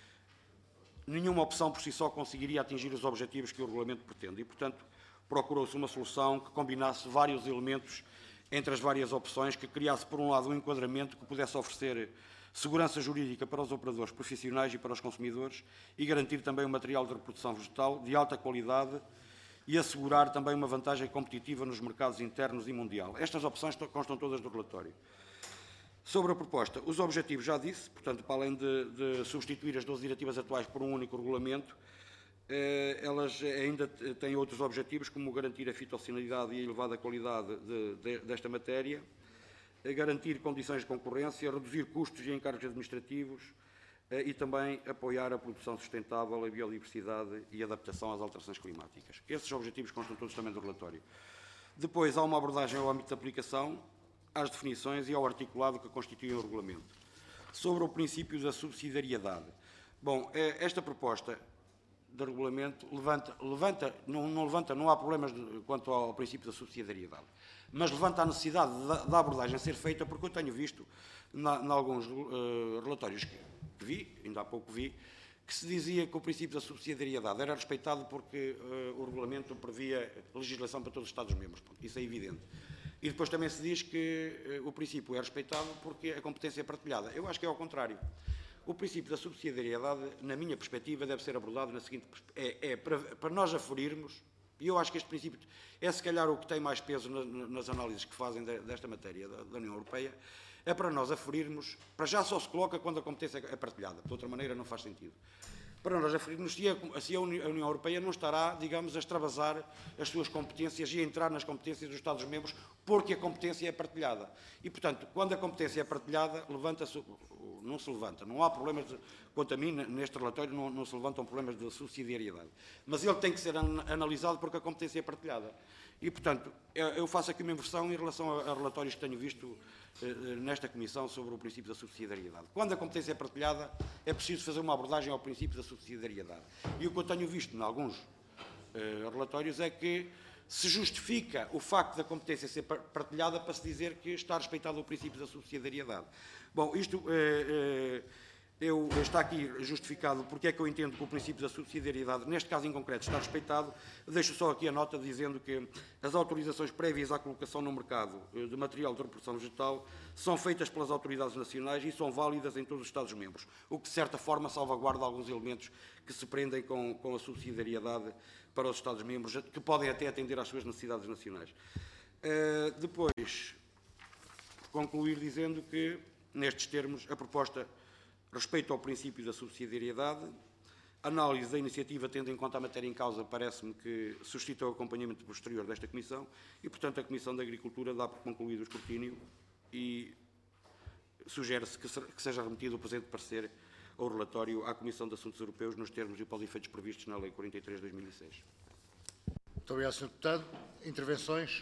nenhuma opção por si só conseguiria atingir os objetivos que o regulamento pretende e, portanto, procurou-se uma solução que combinasse vários elementos entre as várias opções, que criasse, por um lado, um enquadramento que pudesse oferecer segurança jurídica para os operadores profissionais e para os consumidores e garantir também um material de reprodução vegetal de alta qualidade e assegurar também uma vantagem competitiva nos mercados internos e mundial. Estas opções constam todas do relatório. Sobre a proposta, os objetivos já disse, portanto, para além de substituir as 12 diretivas atuais por um único regulamento, elas ainda têm outros objetivos, como garantir a fitossanidade e a elevada qualidade desta matéria, garantir condições de concorrência, reduzir custos e encargos administrativos e também apoiar a produção sustentável, a biodiversidade e a adaptação às alterações climáticas. Esses objetivos constam todos também do relatório. Depois, há uma abordagem ao âmbito de aplicação, às definições e ao articulado que constituem o regulamento. Sobre o princípio da subsidiariedade. Bom, esta proposta de regulamento não há problemas quanto ao princípio da subsidiariedade, mas levanta a necessidade da abordagem ser feita, porque eu tenho visto, em alguns relatórios que vi, ainda há pouco vi, que se dizia que o princípio da subsidiariedade era respeitado porque o regulamento previa legislação para todos os Estados-membros. Isso é evidente. E depois também se diz que o princípio é respeitado porque a competência é partilhada. Eu acho que é ao contrário. O princípio da subsidiariedade, na minha perspectiva, deve ser abordado na seguinte para nós aferirmos, e eu acho que este princípio é se calhar o que tem mais peso nas análises que fazem desta matéria da União Europeia, é para nós aferirmos, para já só se coloca quando a competência é partilhada, de outra maneira não faz sentido. Para nós aferirmos se a União Europeia não estará, digamos, a extravasar as suas competências e a entrar nas competências dos Estados-membros, porque a competência é partilhada. E, portanto, quando a competência é partilhada, não há problemas, quanto a mim, neste relatório, não se levantam problemas de subsidiariedade. Mas ele tem que ser analisado porque a competência é partilhada. E, portanto, eu faço aqui uma inversão em relação a relatórios que tenho visto nesta Comissão sobre o princípio da subsidiariedade. Quando a competência é partilhada, é preciso fazer uma abordagem ao princípio da subsidiariedade. E o que eu tenho visto em alguns relatórios é que se justifica o facto da competência ser partilhada para se dizer que está respeitado o princípio da subsidiariedade. Bom, isto está aqui justificado porque é que eu entendo que o princípio da subsidiariedade, neste caso em concreto, está respeitado. Deixo só aqui a nota dizendo que as autorizações prévias à colocação no mercado de material de reprodução vegetal são feitas pelas autoridades nacionais e são válidas em todos os Estados-membros, o que de certa forma salvaguarda alguns elementos que se prendem com a subsidiariedade para os Estados-membros, que podem até atender às suas necessidades nacionais. Depois, concluir dizendo que, nestes termos, a proposta respeito ao princípio da subsidiariedade, análise da iniciativa tendo em conta a matéria em causa, parece-me que suscita o acompanhamento posterior desta Comissão e, portanto, a Comissão da Agricultura dá por concluído o escrutínio e sugere-se que seja remetido o presente parecer ao relatório à Comissão de Assuntos Europeus nos termos e para os efeitos previstos na Lei 43 de 2006.
Muito obrigado, Sr. Deputado. Intervenções?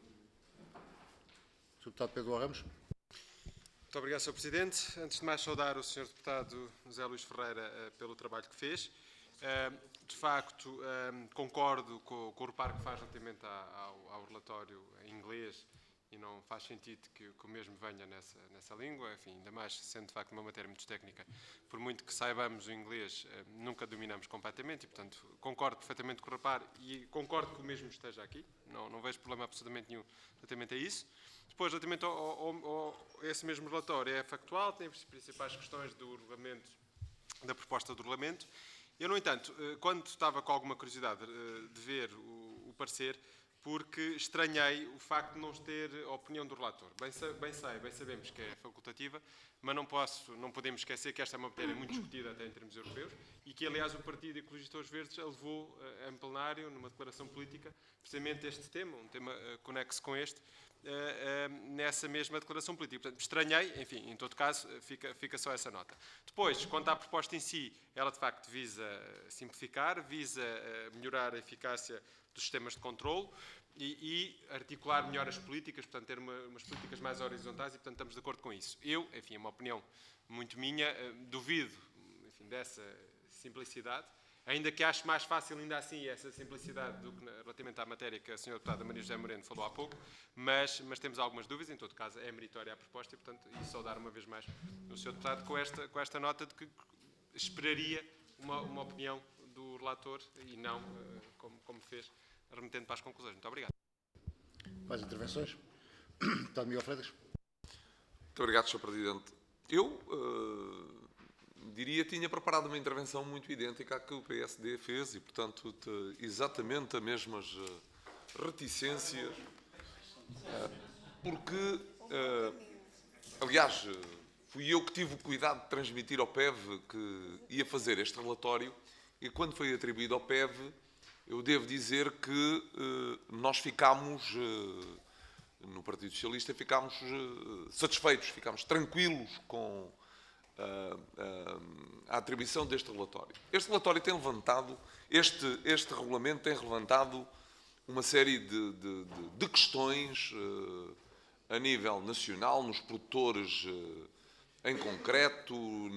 Sr. Deputado Pedro Ramos.
Muito obrigado, Sr. Presidente. Antes de mais, saudar o Sr. Deputado José Luís Ferreira pelo trabalho que fez. De facto, concordo com o reparo que faz relativamente ao relatório em inglês e não faz sentido que o mesmo venha nessa língua, enfim, ainda mais sendo de facto uma matéria muito técnica. Por muito que saibamos o inglês, nunca dominamos completamente e, portanto, concordo perfeitamente com o reparo e concordo que o mesmo esteja aqui. Não vejo problema absolutamente nenhum relativamente a isso. Depois, relativamente a esse mesmo relatório, é factual, tem as principais questões do regulamento, da proposta do regulamento. Eu, no entanto, quando estava com alguma curiosidade de ver o parecer, porque estranhei o facto de não ter a opinião do relator. Bem sabemos que é facultativa, mas não podemos esquecer que esta é uma matéria muito discutida até em termos europeus e que, aliás, o Partido Ecologista Verdes a levou em plenário, numa declaração política, precisamente este tema, um tema conexo com este, nessa mesma declaração política. Portanto, estranhei, enfim, em todo caso, fica só essa nota. Depois, quanto à proposta em si, ela de facto visa simplificar, visa melhorar a eficácia dos sistemas de controle e articular melhor as políticas, portanto, ter umas políticas mais horizontais e, portanto, estamos de acordo com isso. Eu, enfim, é uma opinião muito minha, duvido, enfim, dessa simplicidade Ainda que acho mais fácil, ainda assim, essa simplicidade do que relativamente à matéria que a Sra. Deputada Maria José Moreno falou há pouco, mas temos algumas dúvidas. Em todo caso, é meritória a proposta e, portanto, saudar uma vez mais o Sr. Deputado com esta nota de que esperaria uma opinião do relator e não, como fez, remetendo para as conclusões. Muito obrigado.
Mais intervenções? Deputado Miguel Freitas.
Muito obrigado, Sr. Presidente. Eu diria que tinha preparado uma intervenção muito idêntica à que o PSD fez e, portanto, exatamente as mesmas reticências, porque, aliás, fui eu que tive o cuidado de transmitir ao PEV que ia fazer este relatório e, quando foi atribuído ao PEV, eu devo dizer que nós ficámos, no Partido Socialista, ficámos satisfeitos, ficámos tranquilos com a atribuição deste relatório. Este relatório tem levantado, este regulamento tem levantado uma série de questões a nível nacional, nos produtores em concreto,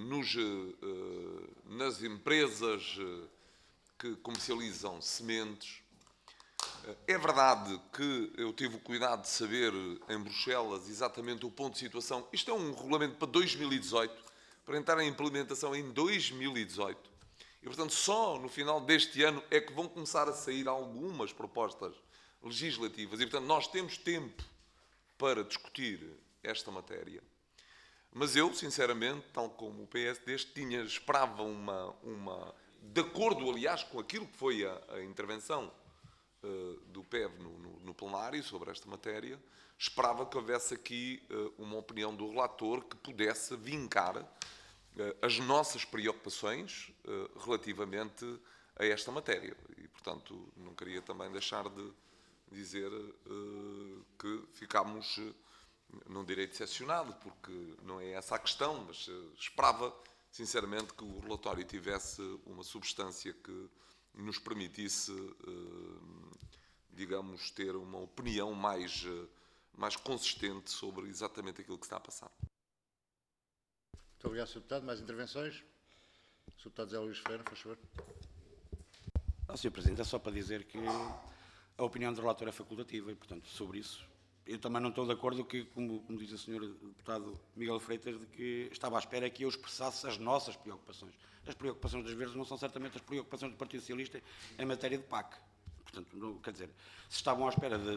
nas empresas que comercializam sementes. É verdade que eu tive o cuidado de saber em Bruxelas exatamente o ponto de situação. Isto é um regulamento para 2018, para entrar em implementação em 2018. E, portanto, só no final deste ano é que vão começar a sair algumas propostas legislativas. E, portanto, nós temos tempo para discutir esta matéria. Mas eu, sinceramente, tal como o PSD, esperava de acordo, aliás, com aquilo que foi a intervenção do PEV no plenário sobre esta matéria, esperava que houvesse aqui uma opinião do relator que pudesse vincar as nossas preocupações relativamente a esta matéria. E, portanto, não queria também deixar de dizer que ficámos num direito decepcionado, porque não é essa a questão, mas esperava, sinceramente, que o relatório tivesse uma substância que nos permitisse, digamos, ter uma opinião mais consistente sobre exatamente aquilo que está a passar.
Muito obrigado, Sr. Deputado. Mais intervenções? Sr. Deputado José Luís Ferreira, faz favor.
Sr. Presidente, é só para dizer que a opinião do relator é facultativa e, portanto, sobre isso, eu também não estou de acordo que, como diz o Sr. Deputado Miguel Freitas, de que estava à espera que eu expressasse as nossas preocupações. As preocupações das Verdes não são certamente as preocupações do Partido Socialista em matéria de PAC. Portanto, não, quer dizer, se estavam à espera de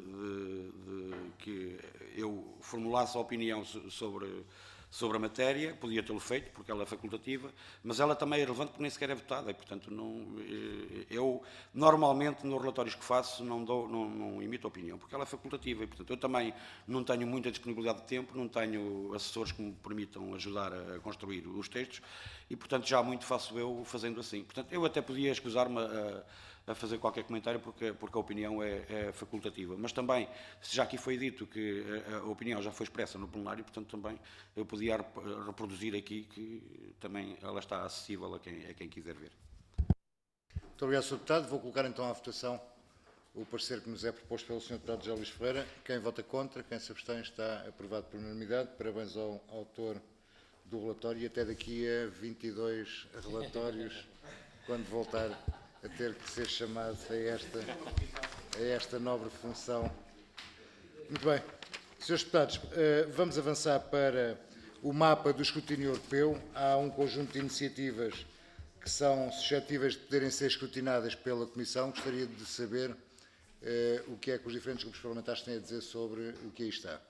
que eu formulasse a opinião sobre a matéria, podia tê-lo feito, porque ela é facultativa, mas ela também é relevante porque nem sequer é votada, e, portanto, eu normalmente, nos relatórios que faço, não emito opinião, porque ela é facultativa, e, portanto, eu também não tenho muita disponibilidade de tempo, não tenho assessores que me permitam ajudar a construir os textos, e, portanto, já muito faço eu fazendo assim. Portanto, eu até podia escusar-me a fazer qualquer comentário, porque a opinião é facultativa. Mas também, se já aqui foi dito que a opinião já foi expressa no plenário, portanto, também eu podia reproduzir aqui que também ela está acessível a quem quiser ver.
Muito obrigado, Sr. Deputado. Vou colocar então à votação o parecer que nos é proposto pelo Sr. Deputado José Luís Ferreira. Quem vota contra, quem se abstém, está aprovado por unanimidade. Parabéns ao autor do relatório e até daqui a 22 relatórios, quando voltar a ter que ser chamado a esta nobre função. Muito bem. Senhores deputados, vamos avançar para o mapa do escrutínio europeu. Há um conjunto de iniciativas que são suscetíveis de poderem ser escrutinadas pela Comissão. Gostaria de saber o que é que os diferentes grupos parlamentares têm a dizer sobre o que aí está.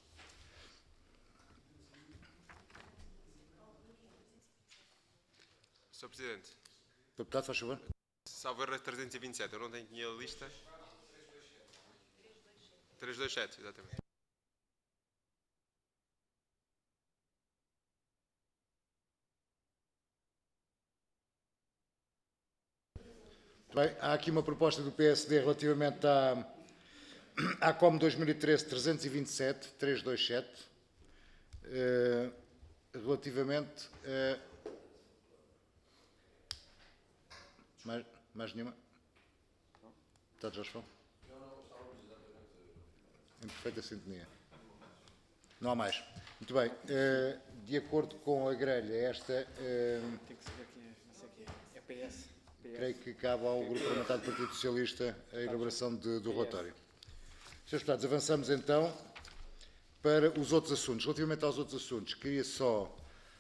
Sr. Presidente.
Sr. Deputado, faz favor.
Salvo erro 327, eu não tenho aqui a lista. 327, exatamente.
Bem, há aqui uma proposta do PSD relativamente à COM 2013-327, 327, relativamente a... Mais nenhuma? Deputado Jorge Fão? Em perfeita sintonia. Não há mais. Muito bem. De acordo com a grelha, esta...
Tem que saber quem é. Não sei quem é. É PS.
creio que cabe ao Grupo Parlamentar do Partido Socialista a elaboração do relatório. Srs. Deputados, avançamos então para os outros assuntos. Relativamente aos outros assuntos, queria só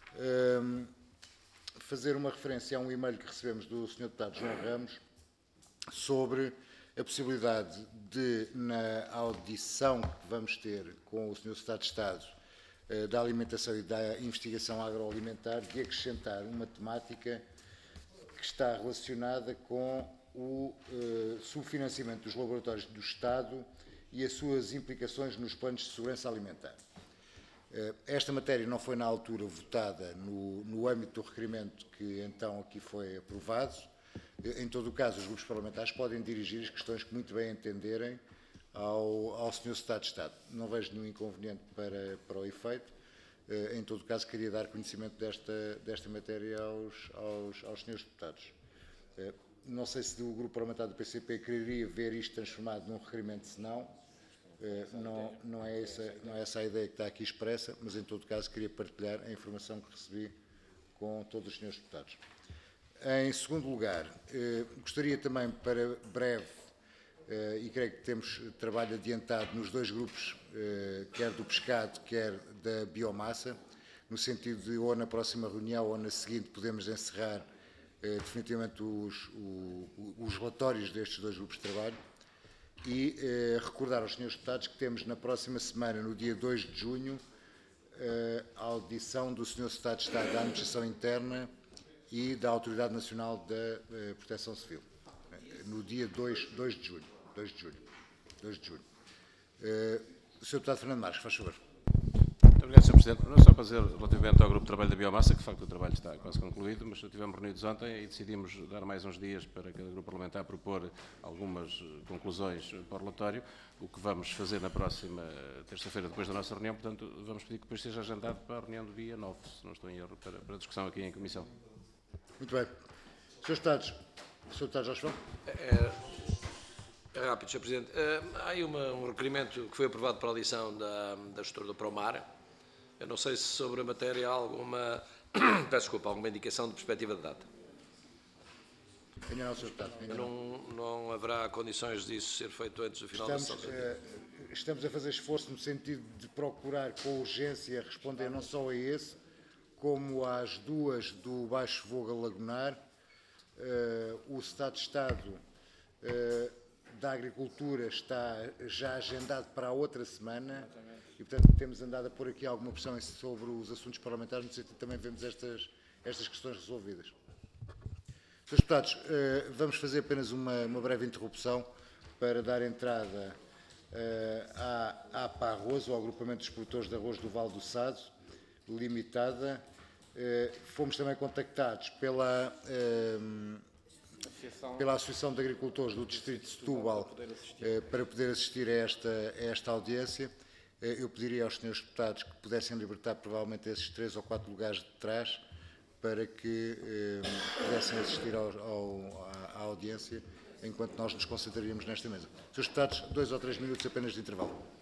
fazer uma referência a um e-mail que recebemos do Sr. Deputado João Ramos sobre a possibilidade de, na audição que vamos ter com o Sr. Secretário de Estado da Alimentação e da Investigação Agroalimentar, de acrescentar uma temática que está relacionada com o subfinanciamento dos laboratórios do Estado e as suas implicações nos planos de segurança alimentar. Esta matéria não foi na altura votada no âmbito do requerimento que então aqui foi aprovado. Em todo o caso, os grupos parlamentares podem dirigir as questões que muito bem entenderem ao Sr. Secretário de Estado. Não vejo nenhum inconveniente para o efeito. Em todo o caso, queria dar conhecimento desta matéria aos senhores deputados. Não sei se o grupo parlamentar do PCP quereria ver isto transformado num requerimento, se não. Não é essa a ideia que está aqui expressa, mas em todo caso queria partilhar a informação que recebi com todos os senhores deputados. Em segundo lugar, gostaria também para breve, e creio que temos trabalho adiantado nos dois grupos, quer do pescado, quer da biomassa, no sentido de ou na próxima reunião ou na seguinte podemos encerrar definitivamente os relatórios destes dois grupos de trabalho. E recordar aos senhores deputados que temos na próxima semana, no dia 2 de junho, a audição do Sr. Secretário de Estado da Administração Interna e da Autoridade Nacional da Proteção Civil. No dia 2 de junho. Sr. Deputado Fernando Marques, faz favor.
Muito obrigado, Sr. Presidente. Não só para dizer, relativamente ao Grupo de Trabalho da Biomassa, que de facto o trabalho está quase concluído, mas estivemos reunidos ontem e decidimos dar mais uns dias para cada Grupo Parlamentar propor algumas conclusões para o relatório, o que vamos fazer na próxima terça-feira, depois da nossa reunião. Portanto, vamos pedir que depois seja agendado para a reunião do dia 9, se não estou em erro, para a discussão aqui em Comissão.
Muito bem. Sr. Deputados, Sr. Deputado Jorge João.
É rápido, Sr. Presidente. Há aí um requerimento que foi aprovado para a audição da gestora do Promar. Eu não sei se sobre a matéria há alguma, alguma indicação de perspectiva de data.
Ainda não, Sr. Deputado.
Não haverá condições disso ser feito antes do final da sessão.
Estamos a fazer esforço no sentido de procurar com urgência responder não só a esse, como às duas do Baixo Voga Lagunar. O Secretário de Estado da Agricultura está já agendado para a outra semana e, portanto, temos andado a pôr aqui alguma pressão sobre os assuntos parlamentares, no sentido de também vemos estas questões resolvidas. Srs. Deputados, vamos fazer apenas uma breve interrupção para dar entrada à APA Arroz, ao Agrupamento dos Produtores de Arroz do Vale do Sado, limitada. Fomos também contactados pela Associação de Agricultores do Distrito de Setúbal para poder assistir a esta audiência. Eu pediria aos senhores deputados que pudessem libertar provavelmente esses 3 ou 4 lugares de trás para que pudessem assistir à audiência enquanto nós nos concentraríamos nesta mesa. Senhores deputados, 2 ou 3 minutos apenas de intervalo.